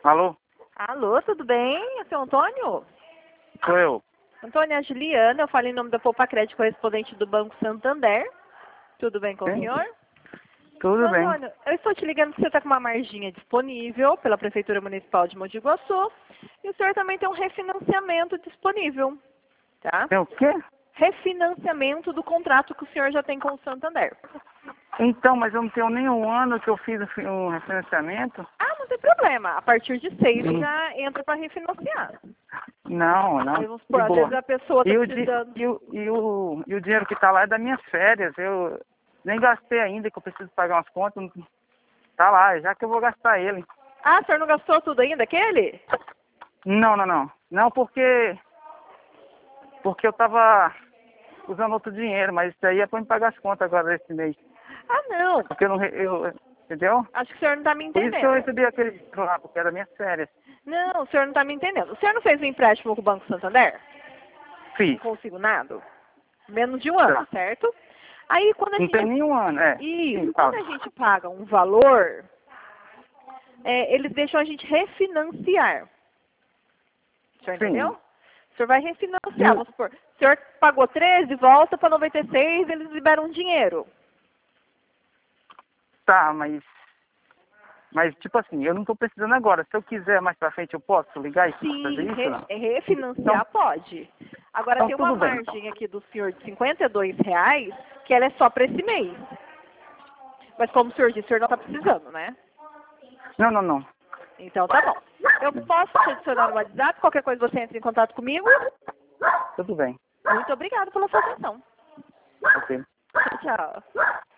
Alô? Alô, tudo bem? É seu Antônio? Sou eu. Antônio, é a Juliana, eu falo em nome da Poupa Crédito, correspondente do Banco Santander. Tudo bem com o Sim. senhor? Tudo Seu bem. Antônio, eu estou te ligando porque você está com uma marginha disponível pela Prefeitura Municipal de Mogi de Guaçu e o senhor também tem um refinanciamento disponível, tá? Tem o quê? Refinanciamento do contrato que o senhor já tem com o Santander. Então, mas eu não tenho nem um ano que eu fiz um refinanciamento. Ah, não tem problema. A partir de 6 Hum. já entra para refinanciar. Não, Aí não. vamos De supor, às vezes boa. a pessoa está E precisando. o dinheiro que tá lá é das minhas férias. Eu nem gastei ainda, que eu preciso pagar umas contas. Tá lá, já que eu vou gastar ele. Ah, o senhor não gastou tudo ainda, aquele? Não, não, não. Não, porque eu tava usando outro dinheiro, mas isso aí é pra me pagar as contas agora desse mês. Ah, não. Porque eu não... entendeu? Acho que o senhor não está me Por isso que eu entendendo. recebi aquele dinheiro lá, porque era das minhas férias. Não, o senhor não está me entendendo. O senhor não fez um empréstimo com o Banco Santander? Fiz. Consignado? Menos de um ano, Tá. certo? Aí quando a Não tem gente. nenhum ano, é. Isso, Sim, quando fala. a gente paga um valor, eles deixam a gente refinanciar. O senhor entendeu? Sim. O senhor vai E refinanciar, o- vamos supor. O senhor pagou 13, volta para 96, eles liberam dinheiro. Tá, mas tipo assim, eu não tô precisando agora. Se eu quiser mais pra frente, eu posso ligar e fazer Sim, isso, não? refinanciar pode. Agora Então tem uma tudo bem. margem aqui do senhor de R$ 52, que ela é só para esse mês. Mas como o senhor disse, o senhor não está precisando, né? Não, não, não. Então tá bom. Eu posso te adicionar no WhatsApp, qualquer coisa você entra em contato comigo. Tudo bem. Muito obrigada pela sua atenção. Ok. Tchau, tchau.